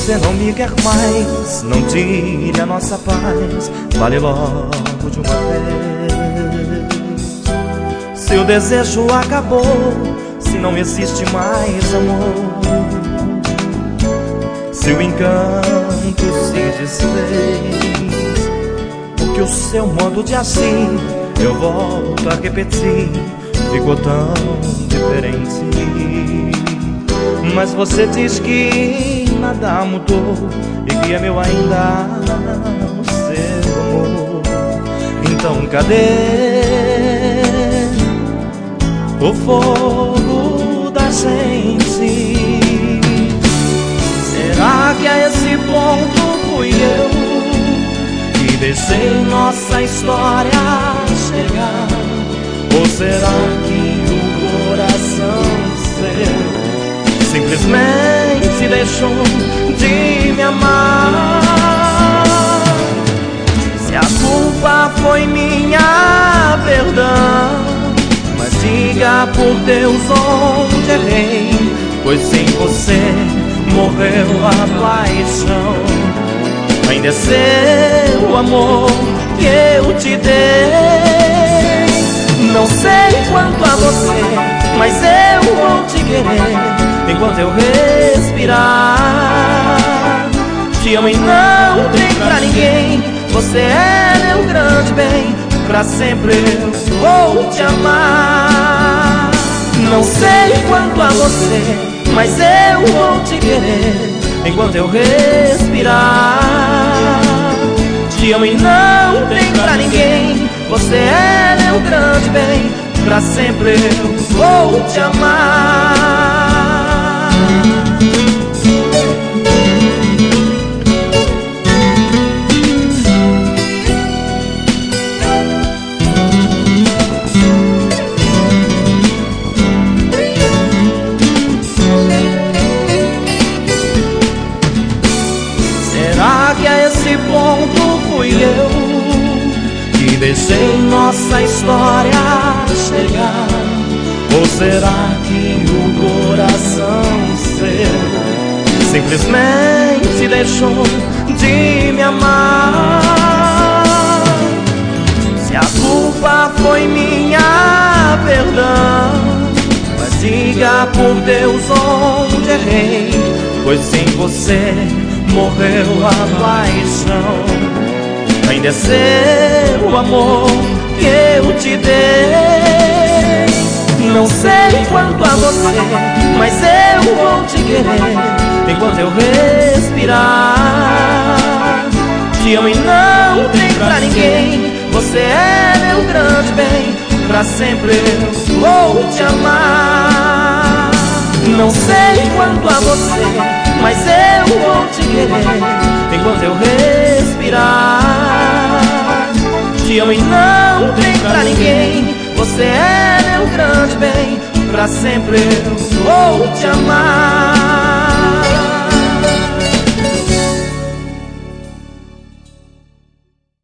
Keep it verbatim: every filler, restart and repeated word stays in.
você não me quer mais, não tire a nossa paz, fale logo de uma vez. Se o desejo acabou, se não existe mais amor, se o encanto se desfez, porque o seu modo de agir, eu volto a repetir, ficou tão diferente. Mas você diz que nada mudou e que é meu ainda o seu amor. Então cadê o fogo da gente? Será que a esse ponto fui eu que deixei nossa história chegar? Ou será que o coração seu simplesmente deixou de me amar? Se a culpa foi minha, perdão, mas diga por Deus onde errei, pois sem você morreu a paixão. Ainda é seu amor que eu te dei. Não sei quanto a você, mas eu vou te querer enquanto eu respirar. Te amo e não tem pra ninguém, você é meu grande bem, pra sempre eu vou te amar. Não sei quanto a você, mas eu vou te querer enquanto eu respirar. Te amo e não tem pra ninguém, você é meu grande bem, pra sempre eu vou te amar. Será que a esse ponto fui eu que deixei nossa história chegar? Ou será que o coração seu simplesmente deixou de me amar? Se a culpa foi minha, perdão, mas diga por Deus onde errei, pois sem você morreu a paixão. Ainda é seu amor que eu te dei. Não sei quanto a você, mas eu vou te querer enquanto eu respirar. Te amo e não tem pra ninguém, você é meu grande bem, pra sempre eu vou te amar. Não sei quanto a você, mas eu vou te querer enquanto eu respirar. Te amo e não tem pra ninguém, você é meu grande bem, pra sempre eu vou te amar.